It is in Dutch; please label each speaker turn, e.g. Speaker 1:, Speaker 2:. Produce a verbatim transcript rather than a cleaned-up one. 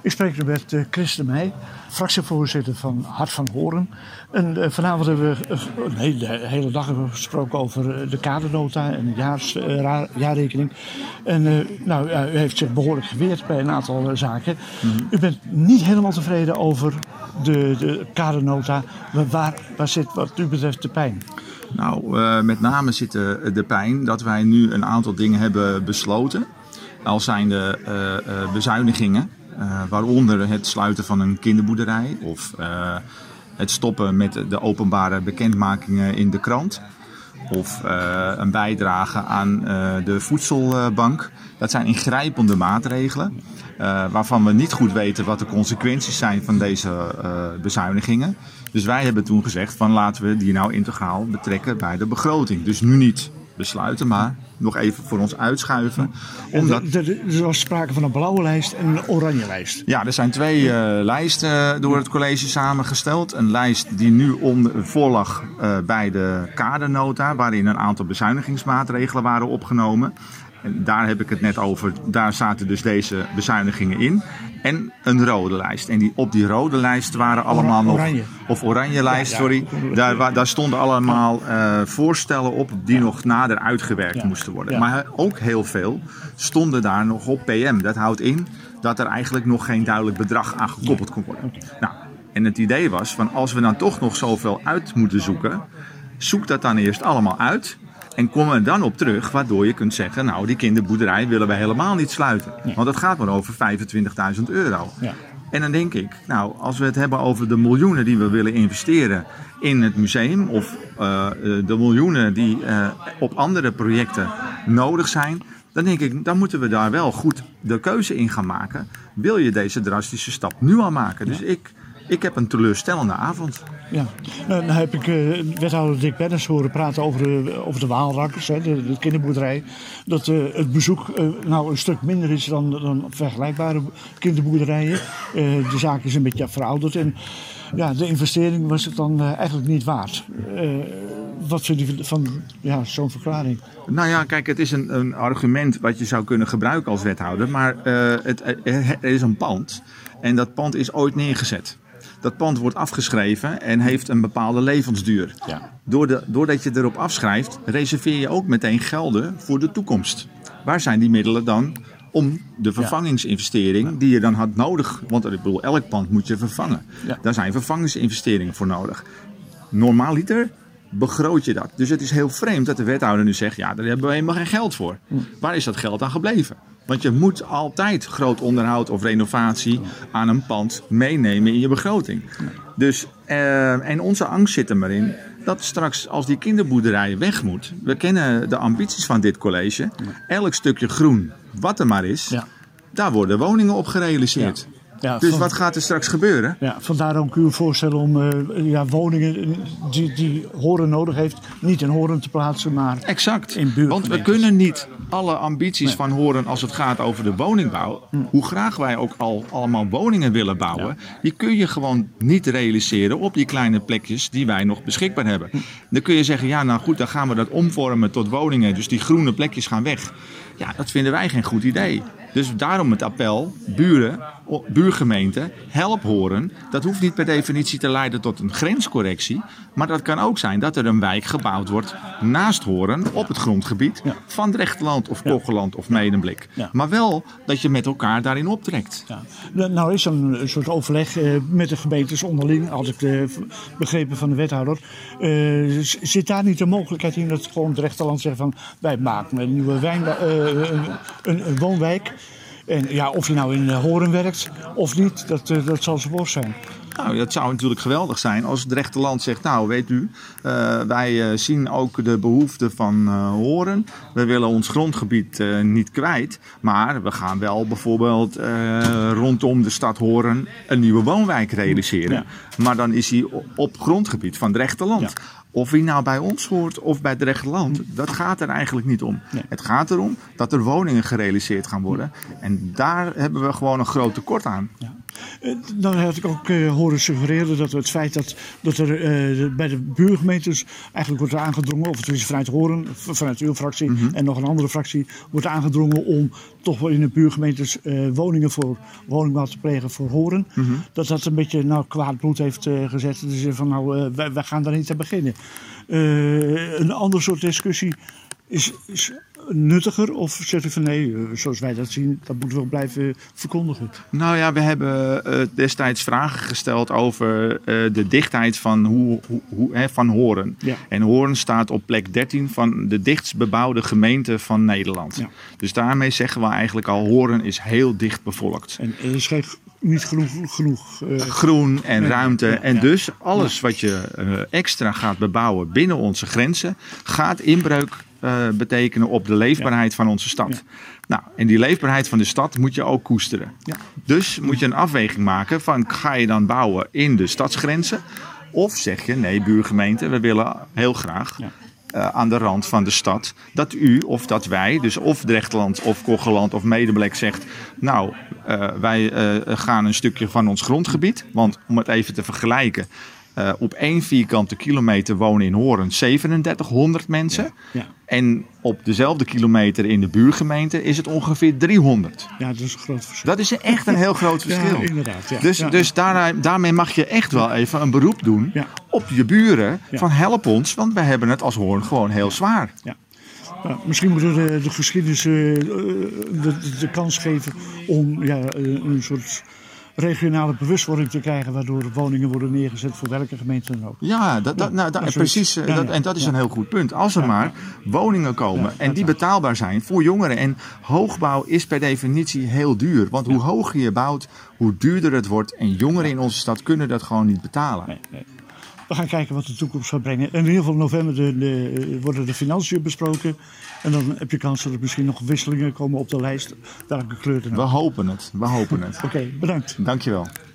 Speaker 1: Ik spreek nu met uh, Chris de Meij, fractievoorzitter van Hart van Horen. En uh, vanavond hebben we uh, nee, de hele dag hebben we gesproken over uh, de kadernota en de jaars, uh, ra- jaarrekening. En uh, nou, uh, u heeft zich behoorlijk geweerd bij een aantal uh, zaken. Mm-hmm. U bent niet helemaal tevreden over de, de kadernota. Waar, waar zit wat u betreft de pijn?
Speaker 2: Nou, uh, met name zit de, de pijn dat wij nu een aantal dingen hebben besloten. Al zijn de uh, uh, bezuinigingen, uh, waaronder het sluiten van een kinderboerderij of uh, het stoppen met de openbare bekendmakingen in de krant. Of uh, een bijdrage aan uh, de voedselbank. Dat zijn ingrijpende maatregelen uh, waarvan we niet goed weten wat de consequenties zijn van deze uh, bezuinigingen. Dus wij hebben toen gezegd van laten we die nou integraal betrekken bij de begroting. Dus nu niet besluiten, maar nog even voor ons uitschuiven. Omdat...
Speaker 1: Er, er, er was sprake van een blauwe lijst en een oranje lijst.
Speaker 2: Ja, er zijn twee uh, lijsten door het college samengesteld. Een lijst die nu onder voorlag uh, bij de kadernota, waarin een aantal bezuinigingsmaatregelen waren opgenomen. En daar heb ik het net over. Daar zaten dus deze bezuinigingen in. En een rode lijst. En die, op die rode lijst waren allemaal nog...
Speaker 1: Oranje.
Speaker 2: Of oranje lijst, ja, ja. sorry. Daar, daar stonden allemaal uh, voorstellen op die ja. nog nader uitgewerkt ja. moesten worden. Ja. Maar ook heel veel stonden daar nog op P M. Dat houdt in dat er eigenlijk nog geen duidelijk bedrag aan gekoppeld kon worden. Okay. Nou, en het idee was van als we dan toch nog zoveel uit moeten zoeken, zoek dat dan eerst allemaal uit. En kom er dan op terug, waardoor je kunt zeggen, nou die kinderboerderij willen we helemaal niet sluiten. Ja. Want het gaat maar over vijfentwintigduizend euro. Ja. En dan denk ik, nou als we het hebben over de miljoenen die we willen investeren in het museum. Of uh, de miljoenen die uh, op andere projecten nodig zijn. Dan denk ik, dan moeten we daar wel goed de keuze in gaan maken. Wil je deze drastische stap nu al maken? Dus ik... Ik heb een teleurstellende avond.
Speaker 1: Ja, nou, dan heb ik uh, wethouder Dick Bennis horen praten over de, over de Waalrakkers, hè, de, de kinderboerderij. Dat uh, het bezoek uh, nou een stuk minder is dan, dan vergelijkbare kinderboerderijen. Uh, de zaak is een beetje verouderd en ja, de investering was het dan uh, eigenlijk niet waard. Uh, wat vind je van ja, zo'n verklaring?
Speaker 2: Nou ja, kijk, het is een, een argument wat je zou kunnen gebruiken als wethouder. Maar uh, het, er is een pand en dat pand is ooit neergezet. Dat pand wordt afgeschreven en heeft een bepaalde levensduur. Ja. Door de, doordat je erop afschrijft, reserveer je ook meteen gelden voor de toekomst. Waar zijn die middelen dan om de vervangingsinvestering ja. die je dan had nodig? Want ik bedoel, elk pand moet je vervangen. Ja. Daar zijn vervangingsinvesteringen voor nodig. Normaaliter begroot je dat. Dus het is heel vreemd dat de wethouder nu zegt, ja, daar hebben we helemaal geen geld voor. Hm. Waar is dat geld aan gebleven? Want je moet altijd groot onderhoud of renovatie aan een pand meenemen in je begroting. Dus, uh, en onze angst zit er maar in dat straks als die kinderboerderij weg moet. We kennen de ambities van dit college. Elk stukje groen, wat er maar is, ja. daar worden woningen op gerealiseerd. Ja. Ja, dus van, wat gaat er straks gebeuren?
Speaker 1: Ja, vandaar ook uw voorstel om uh, ja, woningen die, die Horen nodig heeft, niet in Horen te plaatsen, maar
Speaker 2: exact.
Speaker 1: in buurt.
Speaker 2: Want we kunnen niet alle ambities nee. van Horen als het gaat over de woningbouw, hm. hoe graag wij ook al allemaal woningen willen bouwen, ja. die kun je gewoon niet realiseren op die kleine plekjes die wij nog beschikbaar hebben. Hm. Dan kun je zeggen, ja nou goed, dan gaan we dat omvormen tot woningen, dus die groene plekjes gaan weg. Ja, dat vinden wij geen goed idee. Dus daarom het appel, buren, buurgemeenten, help Horen. Dat hoeft niet per definitie te leiden tot een grenscorrectie. Maar dat kan ook zijn dat er een wijk gebouwd wordt naast Horen op het grondgebied ja. van Drechterland of Kocheland of Medemblik. Ja. Maar wel dat je met elkaar daarin optrekt.
Speaker 1: Ja. Nou is er een soort overleg uh, met de gemeentes onderling, had ik uh, begrepen van de wethouder. Uh, zit daar niet de mogelijkheid in dat gewoon Drechterland zegt van wij maken een nieuwe wijn, uh, een, een woonwijk. En ja, of je nou in Horen werkt of niet, dat, uh, dat zal zo worst zijn.
Speaker 2: Nou, dat zou natuurlijk geweldig zijn als het Drechterland zegt, nou weet u, uh, wij uh, zien ook de behoeften van uh, Horen. We willen ons grondgebied uh, niet kwijt, maar we gaan wel bijvoorbeeld uh, rondom de stad Horen een nieuwe woonwijk realiseren. Ja. Maar dan is die op grondgebied van Drechterland. Ja. Of hij nou bij ons hoort of bij Drechterland, dat gaat er eigenlijk niet om. Nee. Het gaat erom dat er woningen gerealiseerd gaan worden. En daar hebben we gewoon een groot tekort aan.
Speaker 1: Ja. Uh, nou had ik ook uh, horen suggereren dat het feit dat, dat er uh, bij de buurgemeentes eigenlijk wordt aangedrongen, of tenminste vanuit Horen, vanuit uw fractie mm-hmm. en nog een andere fractie, wordt aangedrongen om toch wel in de buurgemeentes uh, woningen voor woningbouw te plegen voor Horen. Mm-hmm. Dat dat een beetje nou, kwaad bloed heeft uh, gezet. Dus van nou, uh, wij, wij gaan daar niet aan beginnen. Uh, een ander soort discussie is, is nuttiger? Of zegt u van nee, zoals wij dat zien, dat moeten we wel blijven verkondigen?
Speaker 2: Nou ja, we hebben uh, destijds vragen gesteld over uh, de dichtheid van, hoe, hoe, hoe, hè, van Horen. Ja. En Horen staat op plek dertien van de dichtst bebouwde gemeente van Nederland. Ja. Dus daarmee zeggen we eigenlijk al, Horen is heel dicht bevolkt.
Speaker 1: En er is geen, niet genoeg... genoeg uh...
Speaker 2: groen en ja, ruimte. Ja, ja, en dus alles wat je uh, extra gaat bebouwen binnen onze grenzen, gaat inbreuk Uh, betekenen op de leefbaarheid ja. van onze stad. Ja. Nou, en die leefbaarheid van de stad moet je ook koesteren. Ja. Dus moet je een afweging maken van, ga je dan bouwen in de stadsgrenzen? Of zeg je, nee buurgemeente, we willen heel graag ja. uh, aan de rand van de stad dat u of dat wij, dus of Drechterland of Kocheland of Medemblik zegt, nou, uh, wij uh, gaan een stukje van ons grondgebied, want om het even te vergelijken, Uh, op één vierkante kilometer wonen in Horen zevenendertighonderd mensen. Ja, ja. En op dezelfde kilometer in de buurgemeente is het ongeveer driehonderd.
Speaker 1: Ja, dat is een groot verschil.
Speaker 2: Dat is echt een heel groot verschil.
Speaker 1: Ja, inderdaad. Ja.
Speaker 2: Dus,
Speaker 1: ja.
Speaker 2: dus daar, daarmee mag je echt wel even een beroep doen ja. op je buren. Ja. Van help ons, want wij hebben het als Hoorn gewoon heel zwaar.
Speaker 1: Ja. Nou, misschien moeten we de, de geschiedenis uh, de, de, de kans geven om ja, een soort regionale bewustwording te krijgen, waardoor woningen worden neergezet voor welke gemeente dan ook.
Speaker 2: Ja, dat, dat, nou, dat, ja, precies. Ja, dat, en dat is ja. een heel goed punt. Als er ja, maar woningen komen ja, en die betaalbaar zijn voor jongeren. En hoogbouw is per definitie heel duur. Want hoe ja. hoger je bouwt, hoe duurder het wordt. En jongeren in onze stad kunnen dat gewoon niet betalen.
Speaker 1: Nee, nee. We gaan kijken wat de toekomst gaat brengen. En in ieder geval in november de, de, worden de financiën besproken. En dan heb je kans dat er misschien nog wisselingen komen op de lijst. Welke kleur dan ook.
Speaker 2: We hopen het. We hopen het.
Speaker 1: Oké, okay, bedankt.
Speaker 2: Dankjewel.